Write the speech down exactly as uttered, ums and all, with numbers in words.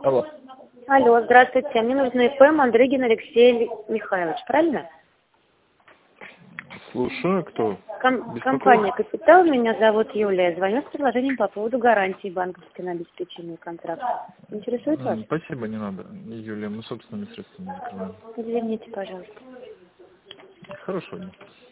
Алло. Алло, здравствуйте. Мне нужно ИП Мандрыгин Алексей Михайлович, правильно? Слушаю, кто? Ком- компания «Капитал», меня зовут Юлия. Звоню с предложением по поводу гарантии банковской на обеспечение контракта. Интересует вас? Спасибо, не надо, Юлия, мы собственными средствами закрываем. Извините, пожалуйста. Хорошего дня.